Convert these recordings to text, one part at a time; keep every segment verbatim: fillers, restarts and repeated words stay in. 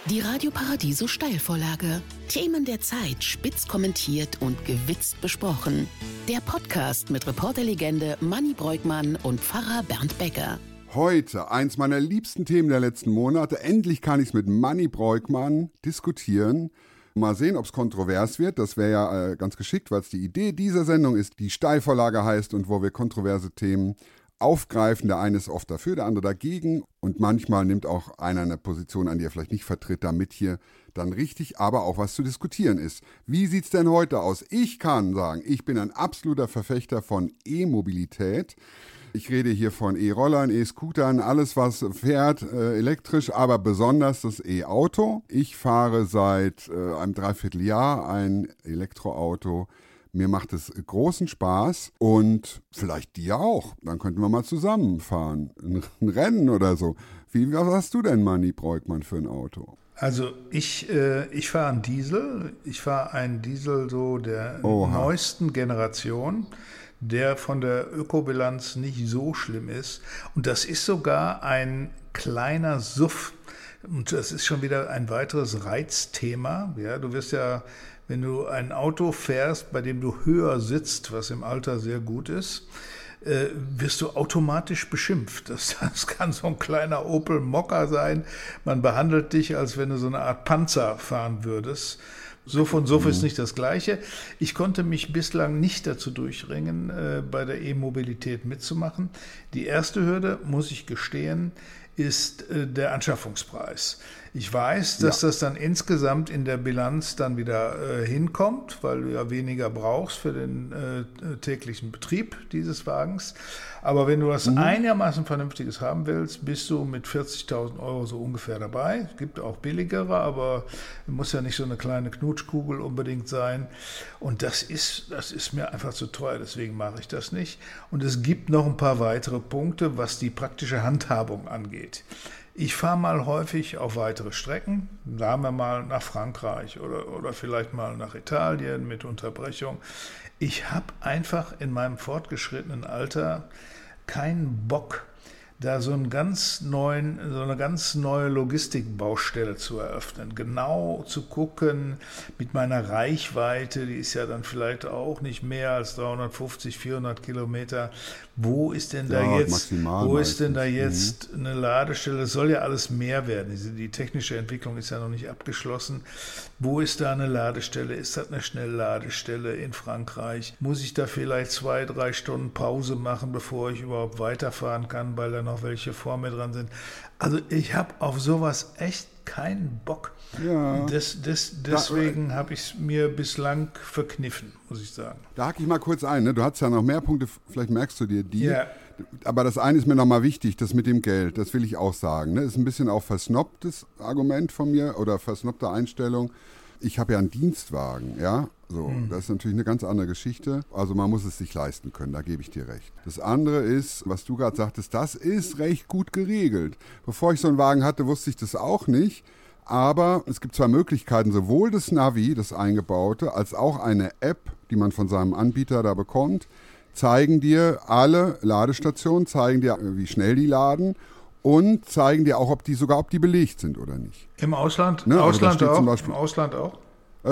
Die Radio Paradiso Steilvorlage. Themen der Zeit spitz kommentiert und gewitzt besprochen. Der Podcast mit Reporterlegende Manni Breukmann und Pfarrer Bernd Becker. Heute eins meiner liebsten Themen der letzten Monate. Endlich kann ich es mit Manni Breukmann diskutieren. Mal sehen, ob es kontrovers wird. Das wäre ja äh, ganz geschickt, weil es die Idee dieser Sendung ist, die Steilvorlage heißt und wo wir kontroverse Themen aufgreifen. Der eine ist oft dafür, der andere dagegen. Und manchmal nimmt auch einer eine Position an, die er vielleicht nicht vertritt, damit hier dann richtig, aber auch was zu diskutieren ist. Wie sieht's denn heute aus? Ich kann sagen, ich bin ein absoluter Verfechter von E-Mobilität. Ich rede hier von E-Rollern, E-Scootern, alles was fährt, äh, elektrisch, aber besonders das E-Auto. Ich fahre seit äh, einem Dreivierteljahr ein Elektroauto. Mir macht es großen Spaß und vielleicht dir auch. Dann könnten wir mal zusammenfahren, ein, ein Rennen oder so. Wie, was hast du denn, Manni Breukmann, für ein Auto? Also ich, äh, ich fahre einen Diesel. Ich fahre einen Diesel so der Oha. neuesten Generation, der von der Ökobilanz nicht so schlimm ist. Und das ist sogar ein kleiner S U V. Und das ist schon wieder ein weiteres Reizthema. Ja, du wirst ja, wenn du ein Auto fährst, bei dem du höher sitzt, was im Alter sehr gut ist, äh, wirst du automatisch beschimpft. Das, das kann so ein kleiner Opel Mokka sein. Man behandelt dich, als wenn du so eine Art Panzer fahren würdest. So von so ist nicht das Gleiche. Ich konnte mich bislang nicht dazu durchringen, äh, bei der E-Mobilität mitzumachen. Die erste Hürde, muss ich gestehen, ist äh, der Anschaffungspreis. Ich weiß, dass ja. das dann insgesamt in der Bilanz dann wieder äh, hinkommt, weil du ja weniger brauchst für den äh, täglichen Betrieb dieses Wagens. Aber wenn du was mhm. einigermaßen Vernünftiges haben willst, bist du mit vierzigtausend Euro so ungefähr dabei. Es gibt auch billigere, aber muss ja nicht so eine kleine Knutschkugel unbedingt sein. Und das ist, das ist mir einfach zu teuer, deswegen mache ich das nicht. Und es gibt noch ein paar weitere Punkte, was die praktische Handhabung angeht. Ich fahre mal häufig auf weitere Strecken, sagen wir mal nach Frankreich oder, oder vielleicht mal nach Italien mit Unterbrechung. Ich habe einfach in meinem fortgeschrittenen Alter keinen Bock, da so einen ganz neuen, so eine ganz neue Logistikbaustelle zu eröffnen. Genau zu gucken mit meiner Reichweite, die ist ja dann vielleicht auch nicht mehr als dreihundertfünfzig, vierhundert Kilometer. Wo ist denn da ja, jetzt, wo ist denn da jetzt mhm. eine Ladestelle? Es soll ja alles mehr werden. Die, die technische Entwicklung ist ja noch nicht abgeschlossen. Wo ist da eine Ladestelle? Ist das eine Schnellladestelle in Frankreich? Muss ich da vielleicht zwei, drei Stunden Pause machen, bevor ich überhaupt weiterfahren kann, weil da noch welche vor mir dran sind? Also ich habe auf sowas echt keinen Bock. Ja. Das, das, deswegen habe ich es mir bislang verkniffen, muss ich sagen. Da hake ich mal kurz ein. Ne? Du hast ja noch mehr Punkte, vielleicht merkst du dir die. Ja. Aber das eine ist mir nochmal wichtig, das mit dem Geld, das will ich auch sagen. Ne? Das ist ein bisschen auch versnobtes Argument von mir oder versnobte Einstellung. Ich habe ja einen Dienstwagen, ja, so, mhm. das ist natürlich eine ganz andere Geschichte. Also man muss es sich leisten können, da gebe ich dir recht. Das andere ist, was du gerade sagtest, das ist recht gut geregelt. Bevor ich so einen Wagen hatte, wusste ich das auch nicht. Aber es gibt zwei Möglichkeiten, sowohl das Navi, das eingebaute, als auch eine App, die man von seinem Anbieter da bekommt, zeigen dir alle Ladestationen, zeigen dir, wie schnell die laden und zeigen dir auch, ob die sogar, ob die belegt sind oder nicht. Im Ausland? Ne? Ausland also auch? Zum Beispiel, Im Ausland auch? Äh,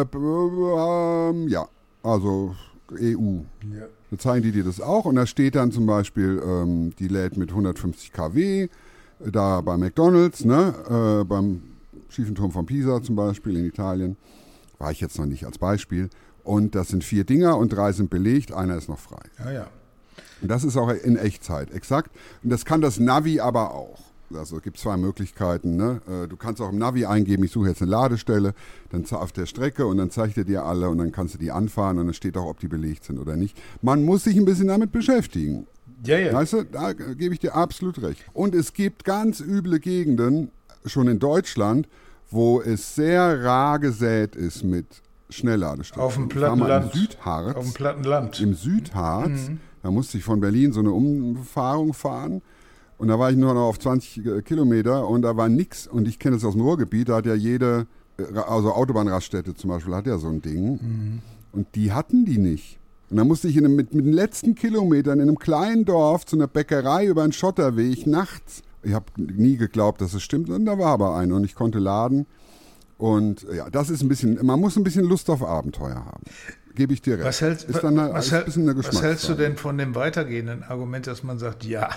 äh, ja, also E U. Ja. Da zeigen die dir das auch und da steht dann zum Beispiel, ähm, die lädt mit hundertfünfzig Kilowatt, da bei McDonald's, ne, äh, beim schiefen Turm von Pisa zum Beispiel in Italien, war ich jetzt noch nicht als Beispiel. Und das sind vier Dinger und drei sind belegt, einer ist noch frei. Ja, ja. Und das ist auch in Echtzeit, exakt. Und das kann das Navi aber auch. Also es gibt zwei Möglichkeiten. Ne? Du kannst auch im Navi eingeben, ich suche jetzt eine Ladestelle, dann auf der Strecke und dann zeigt er dir alle und dann kannst du die anfahren und dann steht auch, ob die belegt sind oder nicht. Man muss sich ein bisschen damit beschäftigen. Ja, ja. Weißt du, da gebe ich dir absolut recht. Und es gibt ganz üble Gegenden, schon in Deutschland, wo es sehr rar gesät ist mit Schnellladestationen. Auf dem Plattenland. Im Südharz. Auf dem Plattenland. Im Südharz. Mhm. Da musste ich von Berlin so eine Umfahrung fahren. Und da war ich nur noch auf zwanzig Kilometer und da war nix. Und ich kenne das aus dem Ruhrgebiet, da hat ja jede, also Autobahnraststätte zum Beispiel, hat ja so ein Ding. Mhm. Und die hatten die nicht. Und dann musste ich in einem, mit, mit den letzten Kilometern in einem kleinen Dorf zu einer Bäckerei über einen Schotterweg nachts. Ich habe nie geglaubt, dass es stimmt. Und da war aber eine und ich konnte laden. Und ja, das ist ein bisschen, man muss ein bisschen Lust auf Abenteuer haben. Gebe ich dir recht. Was, hält, ist dann eine, was, ist ein bisschen eine was hältst du denn von dem weitergehenden Argument, dass man sagt, ja,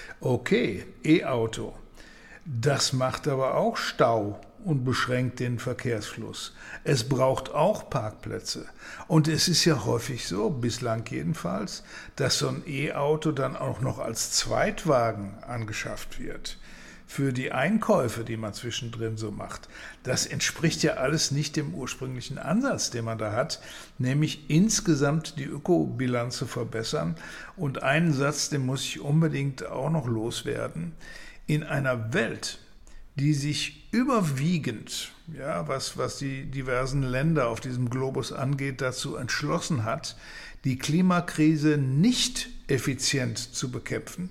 okay, E-Auto, das macht aber auch Stau und beschränkt den Verkehrsfluss. Es braucht auch Parkplätze. Und es ist ja häufig so, bislang jedenfalls, dass so ein E-Auto dann auch noch als Zweitwagen angeschafft wird. Für die Einkäufe, die man zwischendrin so macht. Das entspricht ja alles nicht dem ursprünglichen Ansatz, den man da hat, nämlich insgesamt die Ökobilanz zu verbessern. Und einen Satz, den muss ich unbedingt auch noch loswerden. In einer Welt, die sich überwiegend, ja, was, was die diversen Länder auf diesem Globus angeht, dazu entschlossen hat, die Klimakrise nicht effizient zu bekämpfen,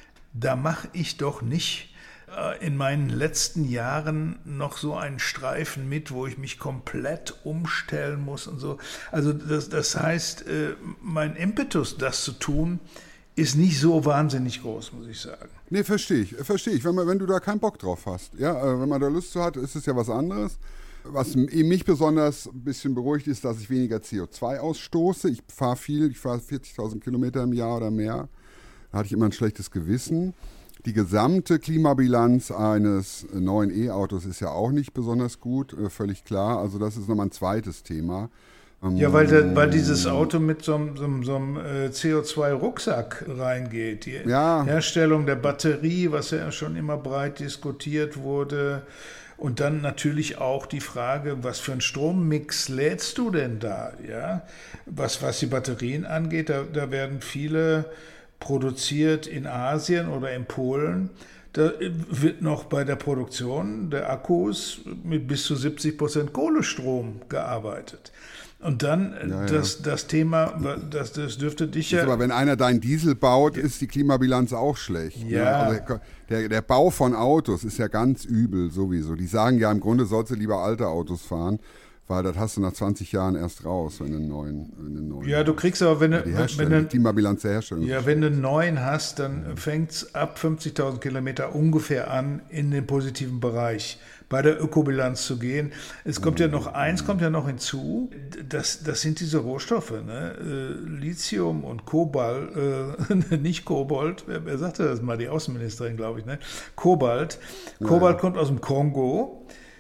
da mache ich doch nicht in meinen letzten Jahren noch so einen Streifen mit, wo ich mich komplett umstellen muss und so. Also das, das heißt, mein Impetus, das zu tun, ist nicht so wahnsinnig groß, muss ich sagen. Nee, verstehe ich, verstehe ich. Wenn, man, wenn du da keinen Bock drauf hast, ja, wenn man da Lust zu hat, ist es ja was anderes. Was mich besonders ein bisschen beruhigt ist, dass ich weniger C O zwei ausstoße. Ich fahre viel, ich fahre vierzigtausend Kilometer im Jahr oder mehr. Da hatte ich immer ein schlechtes Gewissen. Die gesamte Klimabilanz eines neuen E-Autos ist ja auch nicht besonders gut, völlig klar. Also das ist nochmal ein zweites Thema. Ja, weil, der, weil dieses Auto mit so einem, so einem, so einem C O zwei Rucksack reingeht. Die ja. Herstellung der Batterie, was ja schon immer breit diskutiert wurde. Und dann natürlich auch die Frage, was für einen Strommix lädst du denn da? Ja? Was, was die Batterien angeht, da, da werden viele produziert in Asien oder in Polen. Da wird noch bei der Produktion der Akkus mit bis zu siebzig Prozent Kohlestrom gearbeitet. Und dann ja, ja. Das, das Thema, das, das dürfte dich ja... Aber wenn einer deinen Diesel baut, ist die Klimabilanz auch schlecht. Ja. Ne? Also der, der Bau von Autos ist ja ganz übel sowieso. Die sagen ja, im Grunde sollst du lieber alte Autos fahren, weil das hast du nach zwanzig Jahren erst raus, wenn du einen neuen, einen neuen Ja, du kriegst aber, wenn du... Ja, die, wenn du, die Klimabilanz der Herstellung. Ja, wenn du einen neuen hast, dann fängt es ab fünfzigtausend Kilometer ungefähr an, in den positiven Bereich bei der Ökobilanz zu gehen. Es kommt ja noch eins, kommt ja noch hinzu, das, das sind diese Rohstoffe, ne? äh, Lithium und Kobalt, äh, nicht Kobold, wer, wer sagte das mal, die Außenministerin, glaube ich, ne? Kobalt. Kobalt ja. kommt aus dem Kongo.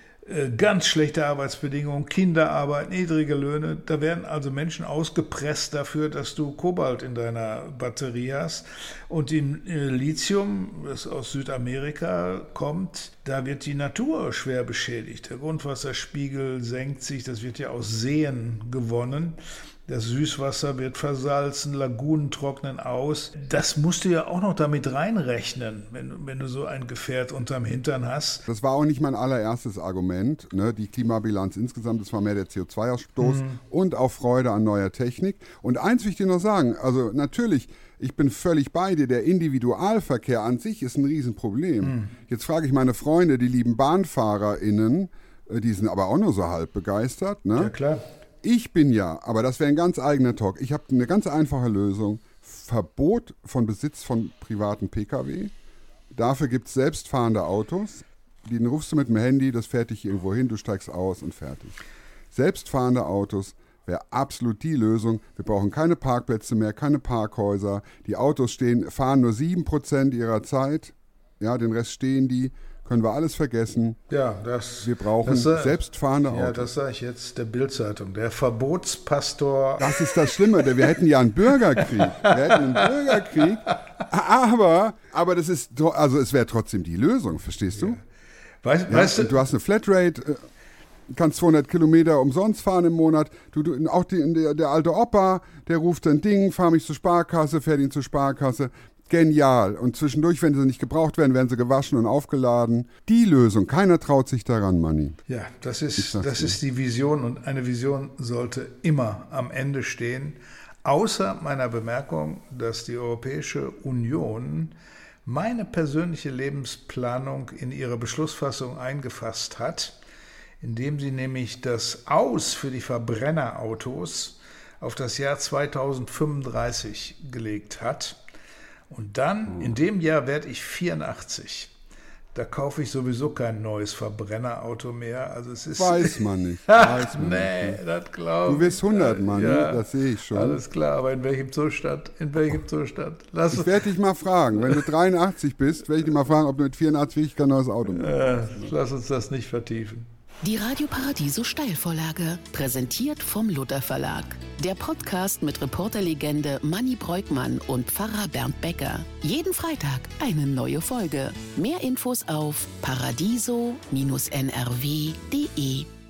Ganz schlechte Arbeitsbedingungen, Kinderarbeit, niedrige Löhne. Da werden also Menschen ausgepresst dafür, dass du Kobalt in deiner Batterie hast. Und im Lithium, das aus Südamerika kommt, da wird die Natur schwer beschädigt. Der Grundwasserspiegel senkt sich, das wird ja aus Seen gewonnen. Das Süßwasser wird versalzen, Lagunen trocknen aus. Das musst du ja auch noch damit reinrechnen, wenn, wenn du so ein Gefährt unterm Hintern hast. Das war auch nicht mein allererstes Argument, ne? Die Klimabilanz insgesamt, das war mehr der C O zwei Ausstoß mhm. und auch Freude an neuer Technik. Und eins will ich dir noch sagen, also natürlich, ich bin völlig bei dir, der Individualverkehr an sich ist ein Riesenproblem. Mhm. Jetzt frage ich meine Freunde, die lieben BahnfahrerInnen, die sind aber auch nur so halb begeistert. Ne? Ja, klar. Ich bin ja, aber das wäre ein ganz eigener Talk, ich habe eine ganz einfache Lösung. Verbot von Besitz von privaten Pkw. Dafür gibt es selbstfahrende Autos. Den rufst du mit dem Handy, das fährt dich irgendwo hin, du steigst aus und fertig. Selbstfahrende Autos wäre absolut die Lösung. Wir brauchen keine Parkplätze mehr, keine Parkhäuser. Die Autos stehen, fahren nur sieben Prozent ihrer Zeit. Ja, den Rest stehen die. Können wir alles vergessen. Ja, das, wir brauchen das, selbstfahrende Autos. Ja, das sage ich jetzt der Bild-Zeitung. Der Verbotspastor. Das ist das Schlimme. Wir hätten ja einen Bürgerkrieg. Wir hätten einen Bürgerkrieg. Aber, aber das ist, also es wäre trotzdem die Lösung, verstehst du? Ja. Weißt, ja, weißt du? Und du hast eine Flatrate, kannst zweihundert Kilometer umsonst fahren im Monat. Du, du, auch die, der, der alte Opa, der ruft ein Ding, fahr mich zur Sparkasse, fährt ihn zur Sparkasse. Genial. Und zwischendurch, wenn sie nicht gebraucht werden, werden sie gewaschen und aufgeladen. Die Lösung. Keiner traut sich daran, Manni. Ja, das ist, das ist die Vision. Und eine Vision sollte immer am Ende stehen. Außer meiner Bemerkung, dass die Europäische Union meine persönliche Lebensplanung in ihre Beschlussfassung eingefasst hat, indem sie nämlich das Aus für die Verbrennerautos auf das Jahr zweitausendfünfunddreißig gelegt hat. Und dann, in dem Jahr werde ich vierundachtzig, Da kaufe ich sowieso kein neues Verbrennerauto mehr. Also es ist Weiß man nicht. Weiß man nee, nicht. das glaube ich. Du wirst hundert, Mann, ja, das sehe ich schon. Alles klar, aber in welchem Zustand? In welchem Zustand? Lass ich werde dich mal fragen, wenn du dreiundachtzig bist, werde ich dich mal fragen, ob du mit vierundachtzig wirklich kein neues Auto mehr äh, Lass uns das nicht vertiefen. Die Radio Paradiso Steilvorlage, präsentiert vom Luther Verlag. Der Podcast mit Reporterlegende Manni Breukmann und Pfarrer Bernd Becker. Jeden Freitag eine neue Folge. Mehr Infos auf paradiso Bindestrich n r w punkt d e.